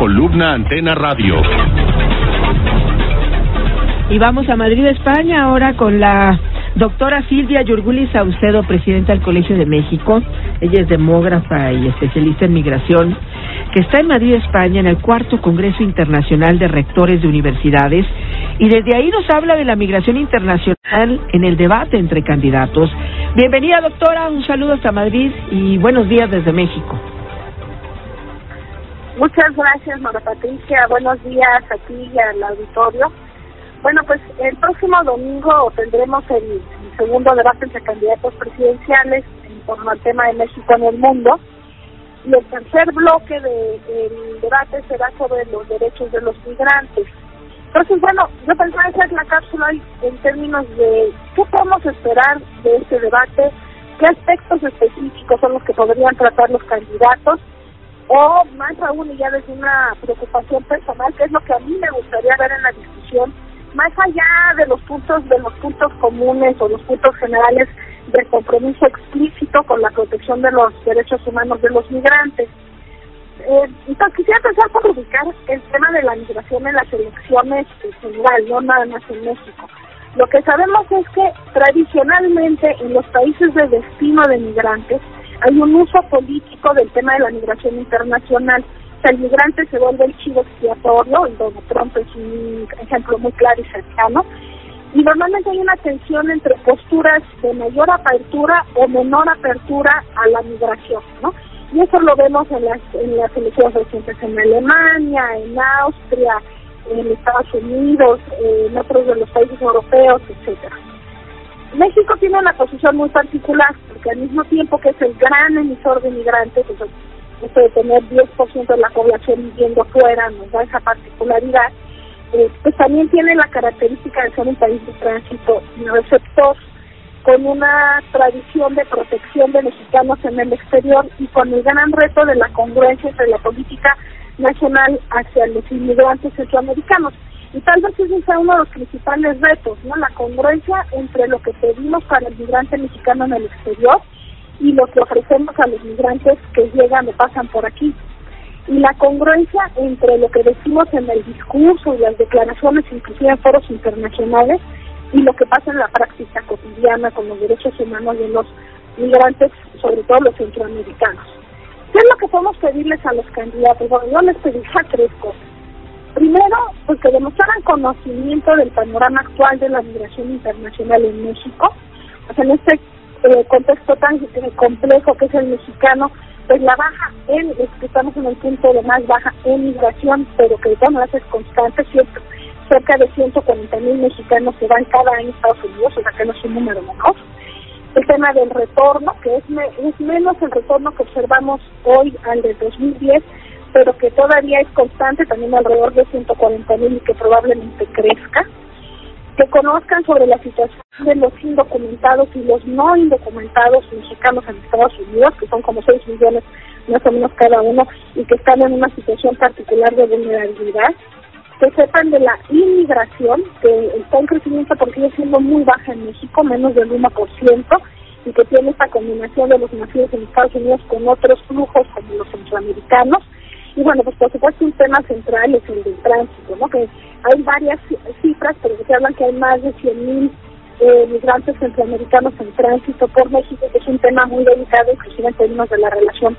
Columna Antena Radio. Y vamos a Madrid, España, ahora con la doctora Silvia Yurguli Saucedo, presidenta del Colegio de México. Ella es demógrafa y especialista en migración, que está en Madrid, España, en el 4º Congreso Internacional de Rectores de Universidades, y desde ahí nos habla de la migración internacional en el debate entre candidatos. Bienvenida, doctora, un saludo hasta Madrid y buenos días desde México. Muchas gracias, María Patricia. Buenos días a ti y al auditorio. Bueno, pues el próximo domingo tendremos el segundo debate entre candidatos presidenciales en torno al tema de México en el mundo. Y el tercer bloque del debate será sobre los derechos de los migrantes. Entonces, bueno, yo pensaba hacer la cápsula en términos de qué podemos esperar de este debate, qué aspectos específicos son los que podrían tratar los candidatos, o más aún, y ya desde una preocupación personal, qué es lo que a mí me gustaría ver en la discusión, más allá de los puntos comunes o los puntos generales del compromiso explícito con la protección de los derechos humanos de los migrantes. Entonces quisiera empezar por ubicar el tema de la migración en las elecciones en general, no nada más en México. Lo que sabemos es que tradicionalmente en los países de destino de migrantes hay un uso político del tema de la migración internacional. O sea, el migrante se vuelve el chivo expiatorio, y Donald Trump es un ejemplo muy claro y cercano, y normalmente hay una tensión entre posturas de mayor apertura o menor apertura a la migración, ¿no? Y eso lo vemos en las elecciones recientes en Alemania, en Austria, en Estados Unidos, en otros de los países europeos, etcétera. México tiene una posición muy particular, porque al mismo tiempo que es el gran emisor de migrantes, pues, esto de tener 10% de la población viviendo afuera nos da esa particularidad, pues también tiene la característica de ser un país de tránsito y receptor, con una tradición de protección de mexicanos en el exterior y con el gran reto de la congruencia entre la política nacional hacia los inmigrantes centroamericanos. Y tal vez ese sea uno de los principales retos, ¿no? La congruencia entre lo que pedimos para el migrante mexicano en el exterior y lo que ofrecemos a los migrantes que llegan o pasan por aquí. Y la congruencia entre lo que decimos en el discurso y las declaraciones, inclusive en foros internacionales, y lo que pasa en la práctica cotidiana con los derechos humanos de los migrantes, sobre todo los centroamericanos. ¿Qué es lo que podemos pedirles a los candidatos? Bueno, yo les pediría 3 cosas. Primero, pues que demostraran conocimiento del panorama actual de la migración internacional en México. O sea, en este contexto tan complejo que es el mexicano, pues la baja estamos en el punto de más baja en migración, pero que de todas maneras es constante, ¿cierto? Cerca de 140,000 mexicanos se van cada año a Estados Unidos, o sea que no es un número menor. El tema del retorno, que es menos el retorno que observamos hoy al de 2010, pero que todavía es constante, también alrededor de 140,000 y que probablemente crezca. Que conozcan sobre la situación de los indocumentados y los no indocumentados mexicanos en Estados Unidos, que son como 6 millones más o menos cada uno, y que están en una situación particular de vulnerabilidad. Que sepan de la inmigración, que está en crecimiento porque sigue siendo muy baja en México, menos del 1%, y que tiene esta combinación de los nacidos en Estados Unidos con otros flujos como los centroamericanos. Y bueno, pues por supuesto un tema central es el del tránsito, ¿no? Que hay varias cifras, pero se hablan que hay más de 100,000 migrantes centroamericanos en tránsito por México, que es un tema muy delicado, inclusive en términos de la relación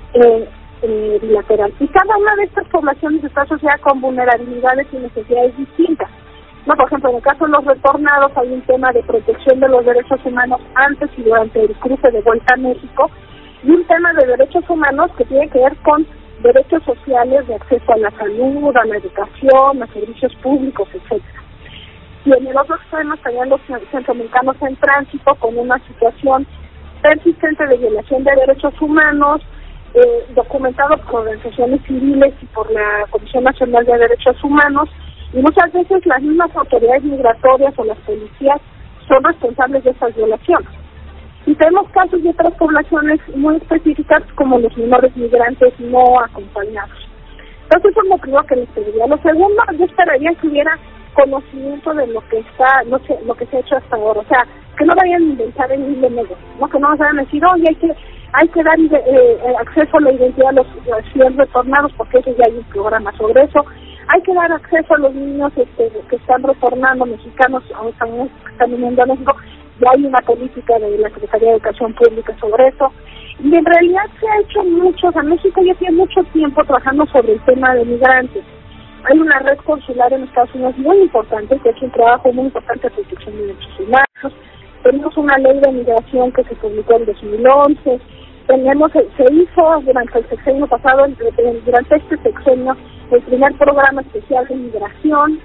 bilateral. Y cada una de estas poblaciones está asociada con vulnerabilidades y necesidades distintas. No, por ejemplo, en el caso de los retornados hay un tema de protección de los derechos humanos antes y durante el cruce de vuelta a México, y un tema de derechos humanos que tiene que ver con derechos sociales de acceso a la salud, a la educación, a servicios públicos, etcétera. Y en el otro extremo estarían los centroamericanos en tránsito con una situación persistente de violación de derechos humanos, documentado por organizaciones civiles y por la Comisión Nacional de Derechos Humanos, y muchas veces las mismas autoridades migratorias o las policías son responsables de esas violaciones. Y tenemos casos de otras poblaciones muy específicas como los menores migrantes no acompañados. Entonces eso es lo primero que les pediría. Lo segundo, yo esperaría que hubiera conocimiento de lo que está, no sé, lo que se ha hecho hasta ahora. O sea, que no vayan a inventar el hilo negro, ¿no? Que no vayan a decir, oye, hay que dar acceso a la identidad a los recién retornados, porque eso ya hay un programa sobre eso. Hay que dar acceso a los niños que están retornando, mexicanos, que están viniendo a México. Ya hay una política de la Secretaría de Educación Pública sobre eso. Y en realidad se ha hecho mucho. O sea, México ya tiene mucho tiempo trabajando sobre el tema de migrantes. Hay una red consular en Estados Unidos muy importante, que ha hecho un trabajo muy importante de protección de derechos humanos. Tenemos una ley de migración que se publicó en 2011. Se hizo durante el sexenio pasado, durante este sexenio, el primer programa especial de migración.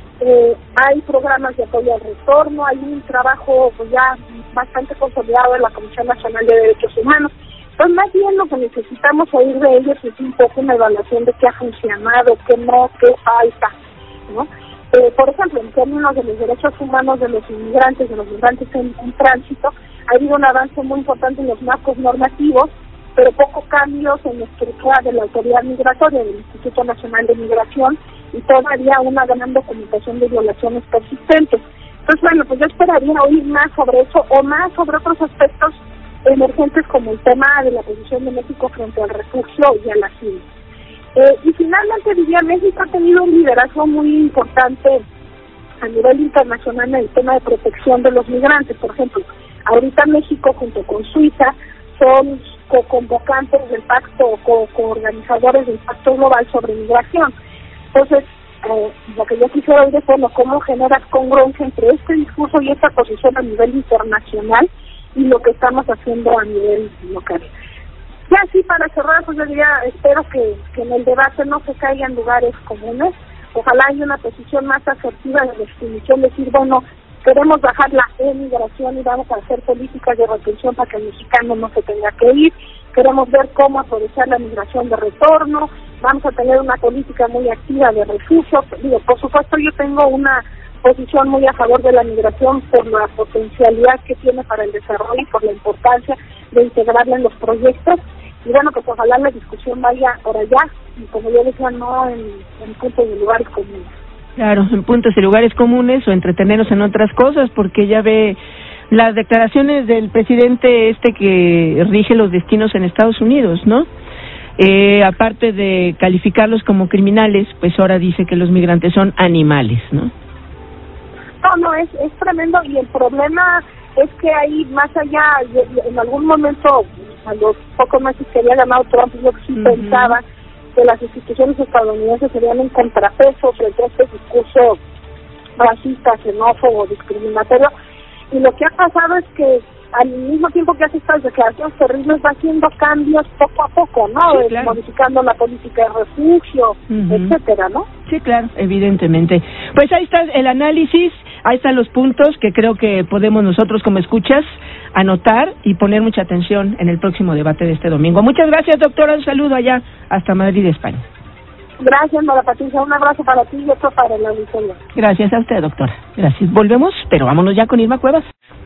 Hay programas de apoyo al retorno, hay un trabajo pues, ya bastante consolidado en la Comisión Nacional de Derechos Humanos. Entonces, más bien lo que necesitamos oír de ellos es un poco una evaluación de qué ha funcionado, qué no, qué falta, ¿no? Por ejemplo, en términos de los derechos humanos de los inmigrantes, en tránsito, ha habido un avance muy importante en los marcos normativos, pero poco cambios en la estructura de la autoridad migratoria, del Instituto Nacional de Migración, y todavía una gran documentación de violaciones persistentes. Entonces, bueno, pues yo esperaría oír más sobre eso, o más sobre otros aspectos emergentes como el tema de la posición de México frente al refugio y al asilo. Y finalmente diría, México ha tenido un liderazgo muy importante a nivel internacional en el tema de protección de los migrantes. Por ejemplo, ahorita México junto con Suiza son co-convocantes del pacto, co-organizadores del Pacto Global sobre Migración. Entonces, lo que yo quisiera oír es, bueno, cómo generas congruencia entre este discurso y esta posición a nivel internacional y lo que estamos haciendo a nivel local. Ya así para cerrar, pues yo diría, espero que en el debate no se caigan lugares comunes. Ojalá haya una posición más asertiva de definición, decir, bueno, queremos bajar la emigración y vamos a hacer políticas de retención para que el mexicano no se tenga que ir. Queremos ver cómo aprovechar la migración de retorno. Vamos a tener una política muy activa de refugio. Digo, por supuesto, yo tengo una posición muy a favor de la migración por la potencialidad que tiene para el desarrollo y por la importancia de integrarla en los proyectos. Y bueno, pues ojalá la discusión vaya por allá, y como yo decía, no en puntos y lugares comunes. Claro, en puntos y lugares comunes, o entretenernos en otras cosas, porque ya ve las declaraciones del presidente que rige los destinos en Estados Unidos, ¿no? Aparte de calificarlos como criminales, pues ahora dice que los migrantes son animales, ¿no? No, es tremendo, y el problema es que hay más allá, en algún momento, a los pocos meses que había ganado Trump, yo sí pensaba que las instituciones estadounidenses serían un contrapeso frente a este discurso racista, xenófobo, discriminatorio, y lo que ha pasado es que al mismo tiempo que hace estas declaraciones terribles va haciendo cambios poco a poco, ¿no? Sí, claro. Modificando la política de refugio, etcétera, ¿no? Sí, claro, evidentemente. Pues ahí está el análisis, ahí están los puntos que creo que podemos nosotros como escuchas anotar y poner mucha atención en el próximo debate de este domingo. Muchas gracias, doctora, un saludo allá hasta Madrid, España. Gracias, María Patricia, un abrazo para ti y otro para el auditorio. Gracias a usted, doctora. Gracias. Volvemos, pero vámonos ya con Irma Cuevas.